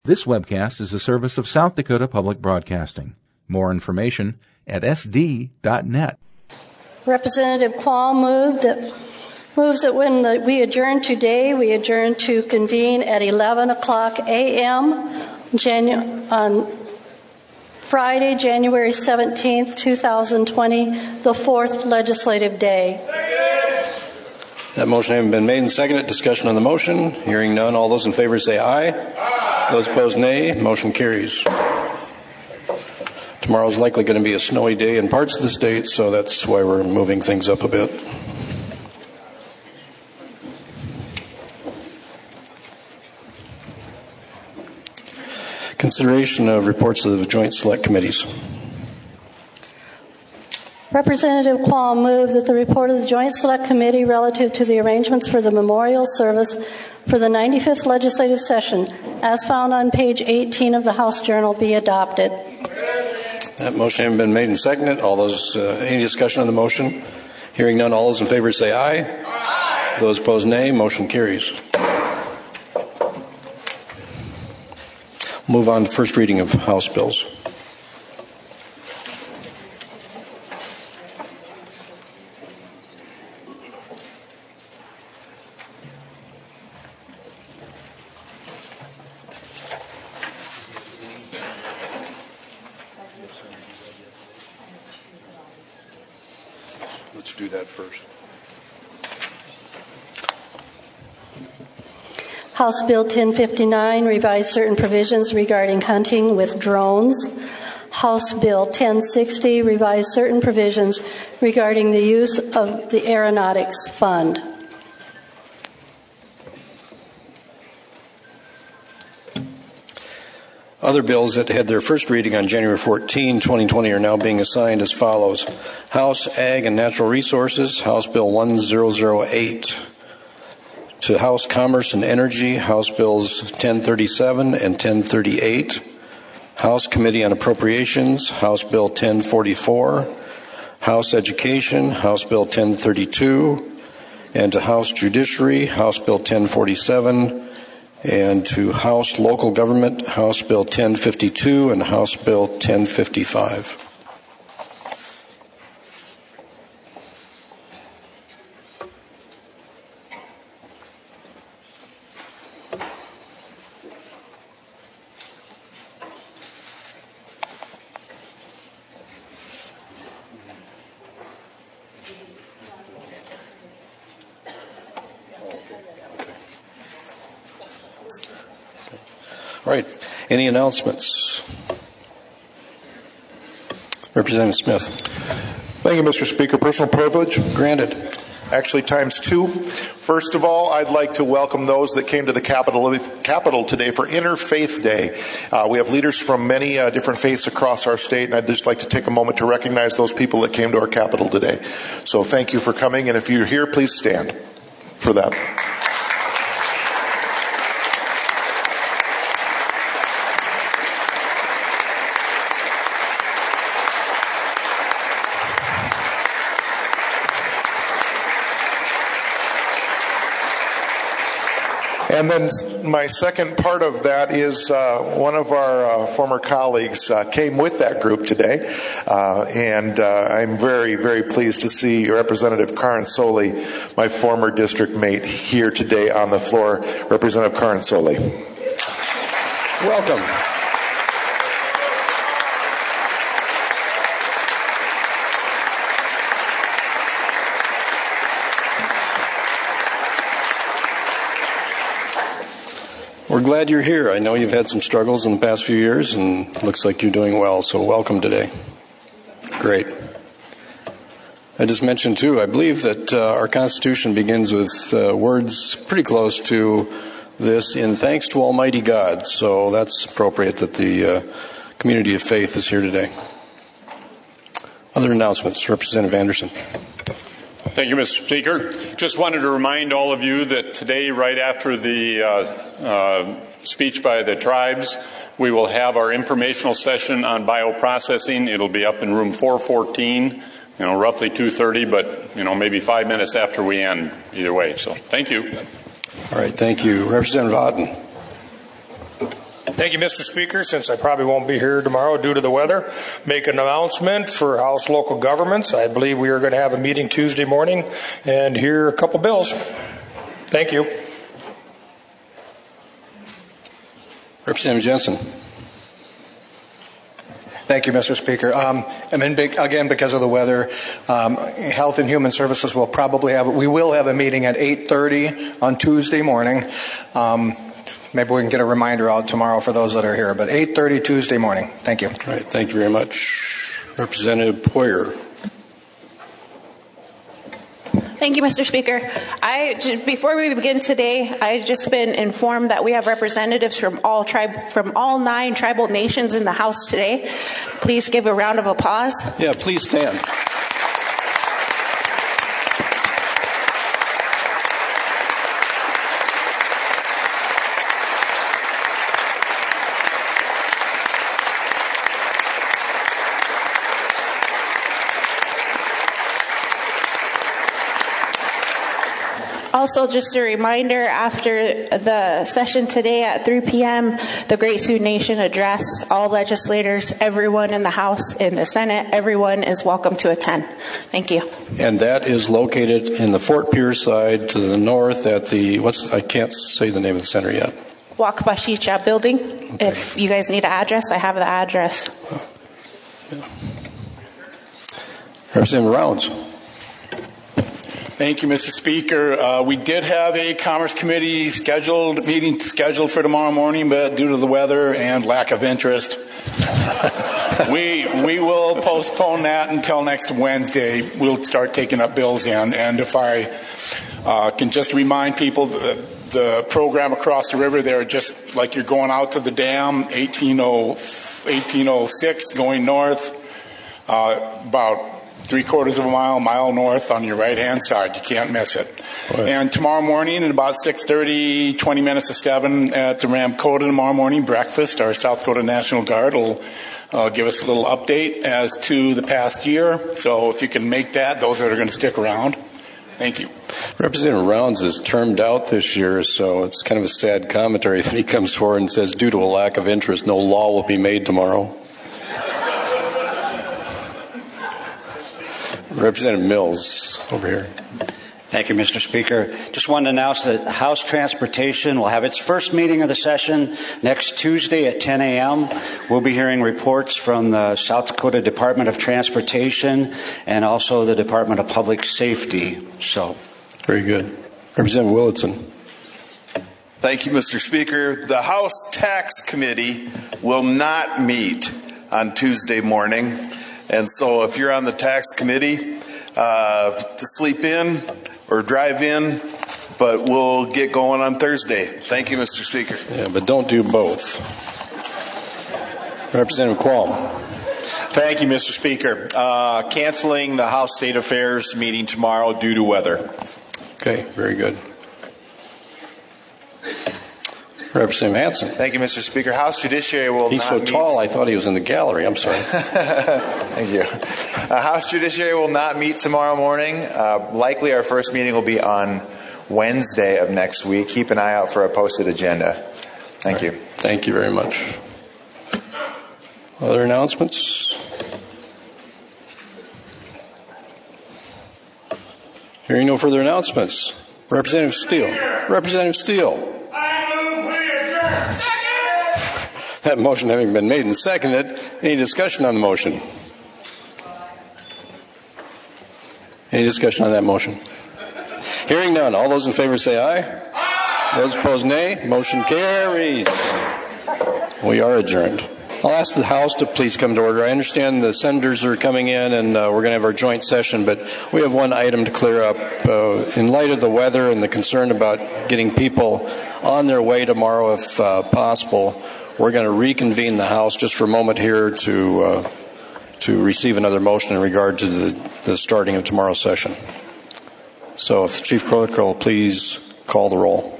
This webcast is a service of South Dakota Public Broadcasting. More information at sd.net. Representative Quall moves that when we adjourn today, we adjourn to convene at 11 o'clock a.m. on Friday, January 17th, 2020, the fourth legislative day. That motion having been made and seconded, discussion on the motion. Hearing none, all those in favor say aye. Aye. Those opposed, nay. Motion carries. Tomorrow's likely going to be a snowy day in parts of the state, so that's why we're moving things up a bit. Consideration of reports of the Joint Select Committees. Representative Quall moved that the report of the Joint Select Committee relative to the arrangements for the memorial service for the 95th legislative session, as found on page 18 of the House Journal, be adopted. That motion having been made and seconded, all those, any discussion on the motion? Hearing none, all those in favor say aye. Aye. Those opposed, nay. Motion carries. Move on to first reading of House bills. Let's do that first. House Bill 1059 revised certain provisions regarding hunting with drones. House Bill 1060 revised certain provisions regarding the use of the Aeronautics Fund. Other bills that had their first reading on January 14, 2020 are now being assigned as follows. House Ag and Natural Resources, House Bill 1008. To House Commerce and Energy, House Bills 1037 and 1038. House Committee on Appropriations, House Bill 1044. House Education, House Bill 1032. And to House Judiciary, House Bill 1047. And to House Local Government, House Bill 1052 and House Bill 1055. All right. Any announcements? Representative Smith. Thank you, Mr. Speaker. Personal privilege? Granted. Actually, times two. First of all, I'd like to welcome those that came to the Capitol today for Interfaith Day. We have leaders from many different faiths across our state, and I'd just like to take a moment to recognize those people that came to our Capitol today. So thank you for coming, and if you're here, please stand for that. And then my second part of that is one of our former colleagues came with that group today, and I'm very, very pleased to see Representative Karin Soley, my former district mate, here today on the floor. Representative Karin Soley. Welcome. We're glad you're here. I know you've had some struggles in the past few years, and looks like you're doing well, so welcome today. Great. I just mentioned, too, I believe that our Constitution begins with words pretty close to this, in thanks to Almighty God, so that's appropriate that the community of faith is here today. Other announcements. Representative Anderson. Thank you, Mr. Speaker. Just wanted to remind all of you that today, right after the speech by the tribes, we will have our informational session on bioprocessing. It'll be up in room 414, roughly 2:30, but, maybe 5 minutes after we end, either way. So, thank you. All right, thank you. Representative Otten. Thank you, Mr. Speaker. Since I probably won't be here tomorrow due to the weather, make an announcement for House Local Governments. I believe we are going to have a meeting Tuesday morning and hear a couple bills. Thank you. Representative Jensen. Thank you, Mr. Speaker. Again, because of the weather, Health and Human Services will have a meeting at 8:30 on Tuesday morning. Maybe we can get a reminder out tomorrow for those that are here, but 8:30 Tuesday morning. Thank you. All right, thank you very much. Representative Poyer. Thank you, Mr. Speaker. Before we begin today, I've just been informed that we have representatives from all 9 tribal nations in the House today. Please give a round of applause. Yeah, please stand. Also, just a reminder, after the session today at 3 p.m., the Great Sioux Nation address, all legislators, everyone in the House, in the Senate, everyone is welcome to attend. Thank you. And that is located in the Fort Pierce side to the north at the, I can't say the name of the center yet. Wakbashicha building. Okay. If you guys need an address, I have the address. Representative Rounds. Thank you, Mr. Speaker. We did have a Commerce Committee meeting scheduled for tomorrow morning, but due to the weather and lack of interest, we will postpone that until next Wednesday. We'll start taking up bills in. And if I can just remind people, the program across the river there, just like you're going out to the dam, 1806 going north, about 3/4 of a mile north on your right-hand side. You can't miss it. Right. And tomorrow morning at about 6:30, 20 minutes to 7 at the Ramkota tomorrow morning breakfast, our South Dakota National Guard will give us a little update as to the past year. So if you can make that, those that are going to stick around. Thank you. Representative Rounds is termed out this year, so it's kind of a sad commentary that he comes forward and says, due to a lack of interest, no law will be made tomorrow. Representative Mills, over here. Thank you, Mr. Speaker. Just wanted to announce that House Transportation will have its first meeting of the session next Tuesday at 10 a.m. We'll be hearing reports from the South Dakota Department of Transportation and also the Department of Public Safety. So, very good. Representative Willitson. Thank you, Mr. Speaker. The House Tax Committee will not meet on Tuesday morning. And so if you're on the tax committee, to sleep in or drive in, but we'll get going on Thursday. Thank you, Mr. Speaker. Yeah, but don't do both. Representative Qualm. Thank you, Mr. Speaker. Canceling the House State Affairs meeting tomorrow due to weather. Okay, very good. Representative Hanson. Thank you, Mr. Speaker. House Judiciary will He's so tall, I thought he was in the gallery. I'm sorry. Thank you. House Judiciary will not meet tomorrow morning. Likely our first meeting will be on Wednesday of next week. Keep an eye out for a posted agenda. Thank you. Thank you very much. Other announcements? Hearing no further announcements. Representative Steele. Representative Steele. That motion having been made and seconded, any discussion on the motion? Any discussion on that motion? Hearing none. All those in favor say aye. Aye. Those opposed, nay. Motion carries. We are adjourned. I'll ask the House to please come to order. I understand the senators are coming in and we're going to have our joint session, but we have one item to clear up. In light of the weather and the concern about getting people on their way tomorrow if possible, we're going to reconvene the House just for a moment here to receive another motion in regard to the starting of tomorrow's session. So if Chief Clerk will please call the roll.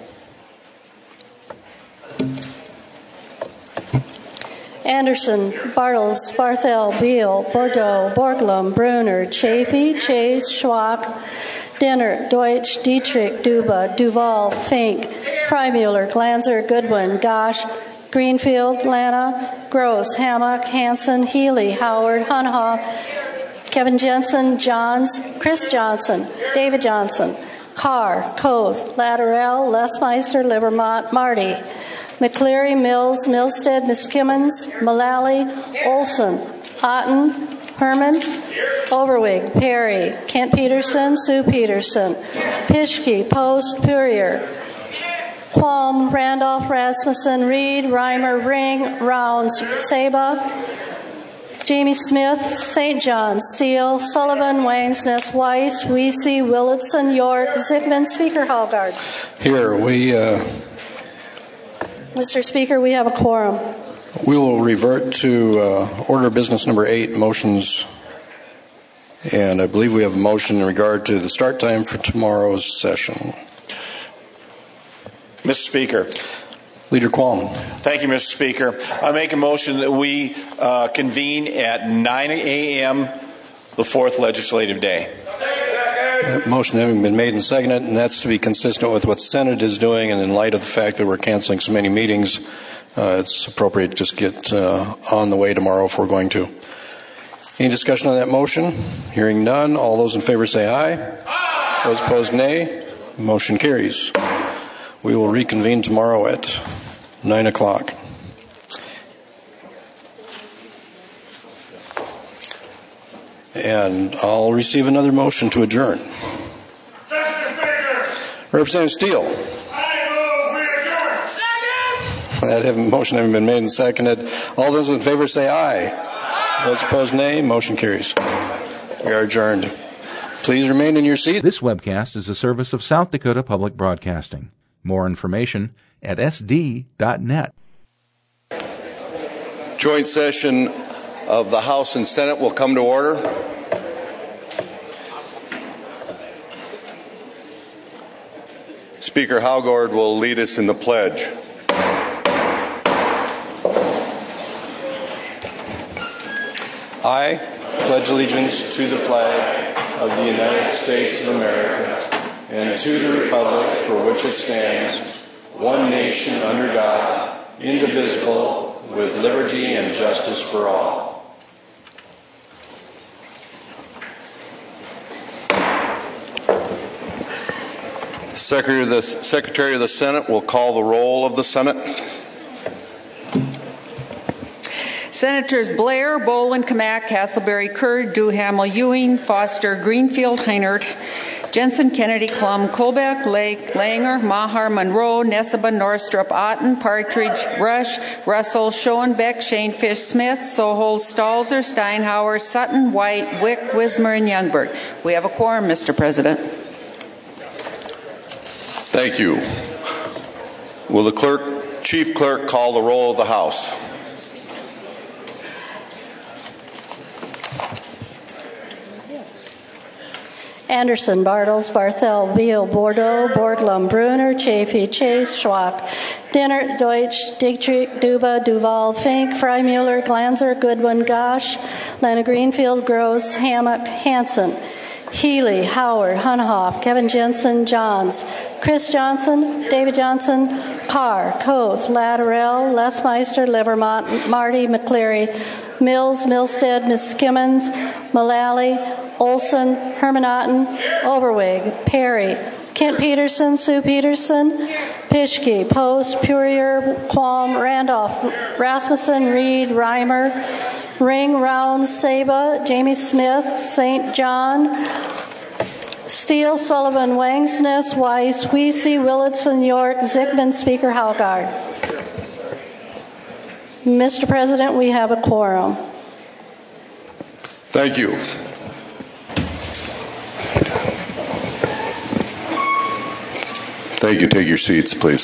Anderson, Bartles, Barthel, Beal, Bordeaux, Borglum, Bruner, Chafee, Chase, Schwab, Dennert, Deutsch, Dietrich, Duba, Duval, Fink, Freimuller, Glanzer, Goodwin, Gosh, Greenfield, Lana, Gross, Hammock, Hanson, Healy, Howard, Hunhoff, Kevin Jensen, Johns, Chris Johnson, David Johnson, Carr, Koth, Latterell, Lesmeister, Livermont, Marty, McCleary, Mills, Milstead, Miskimmons, Mullally, Olson, Otten, Herman, Overwig, Perry, Kent Peterson, Sue Peterson, Pischke, Post, Purrier, Qualm, Randolph, Rasmussen, Reed, Reimer, Ring, Rounds, Saba, Jamie Smith, St. John, Steele, Sullivan, Wangsness, Weiss, Weesey, Willitson, York, Zickman, Speaker Hallgard. Here, Mr. Speaker, we have a quorum. We will revert to order of business number 8, motions. And I believe we have a motion in regard to the start time for tomorrow's session. Mr. Speaker. Leader Qualm. Thank you, Mr. Speaker. I make a motion that we convene at 9 a.m. the 4th legislative day. Motion having been made and seconded, and that's to be consistent with what the Senate is doing, and in light of the fact that we're canceling so many meetings, it's appropriate to just get on the way tomorrow if we're going to. Any discussion on that motion? Hearing none, all those in favor say aye. Aye. Those opposed, nay. Motion carries. We will reconvene tomorrow at 9 o'clock. And I'll receive another motion to adjourn. Representative Steele. I move we adjourn. Second. That motion having been made and seconded. All those in favor say aye. Aye. Those opposed, nay. Motion carries. We are adjourned. Please remain in your seat. This webcast is a service of South Dakota Public Broadcasting. More information at sd.net. Joint session of the House and Senate will come to order. Speaker Hallgard will lead us in the pledge. I pledge allegiance to the flag of the United States of America and to the republic for which it stands, one nation under God, indivisible, with liberty and justice for all. Secretary of the Senate will call the roll of the Senate. Senators Blair, Boland, Kamak, Castleberry, Kerr, Duhamel, Ewing, Foster, Greenfield, Heinert, Jensen, Kennedy, Klum, Colbeck, Lake, Langer, Maher, Monroe, Neseba, Norstrup, Otten, Partridge, Rush, Russell, Schoenbeck, Shanefish, Smith, Sohold, Stalzer, Steinhauer, Sutton, White, Wick, Wismer, and Youngberg. We have a quorum, Mr. President. Thank you. Will the Chief Clerk call the roll of the House? Anderson, Bartles, Barthel, Beal, Bordeaux, Borglum, Bruner, Chafee, Chase, Schwach, Dennert, Deutsch, Dietrich, Duba, Duval, Fink, Freimuller, Glanzer, Goodwin, Gosh, Lana Greenfield, Gross, Hammock, Hanson, Healy, Howard, Hunhoff, Kevin Jensen, Johns, Chris Johnson, David Johnson, Carr, Koth, Latterell, Lesmeister, Livermont, Marty, McCleary, Mills, Milstead, Miskimmons, Mullally, Olson, Herman Otten, Overwig, Perry, Kent Peterson, Sue Peterson, Pischke, Post, Purrier, Qualm, Randolph, Rasmussen, Reed, Reimer, Ring, Rounds, Saba, Jamie Smith, St. John, Steele, Sullivan, Wangsness, Weiss, Weesey, Willitson, York, Zickman, Speaker Hallgard. Mr. President, we have a quorum. Thank you. Thank you. Take your seats, please.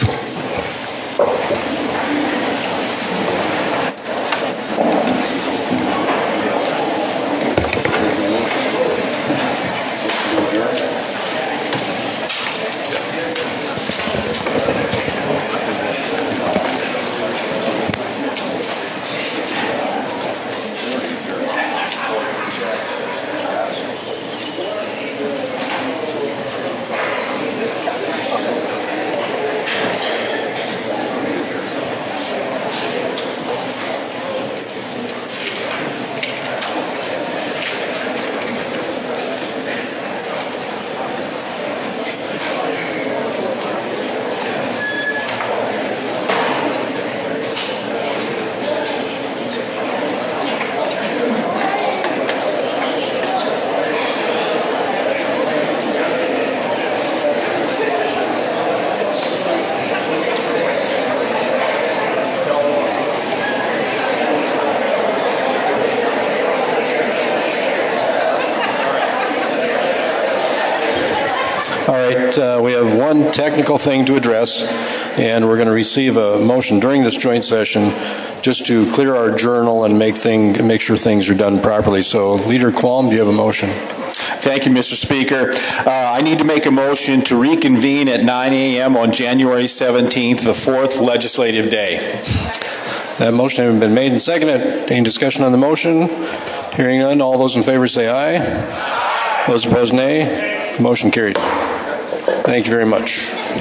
All right, we have one technical thing to address, and we're going to receive a motion during this joint session just to clear our journal and make sure things are done properly. So, Leader Qualm, do you have a motion? Thank you, Mr. Speaker. I need to make a motion to reconvene at 9 a.m. on January 17th, the fourth legislative day. That motion has been made and seconded. Any discussion on the motion? Hearing none, all those in favor say aye. Aye. Those opposed, nay. Motion carried. Thank you very much.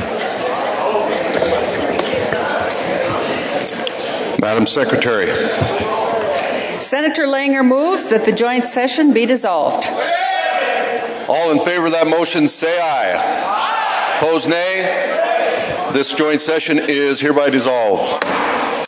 Madam Secretary. Senator Langer moves that the joint session be dissolved. All in favor of that motion say aye. Aye. Opposed, nay. This joint session is hereby dissolved.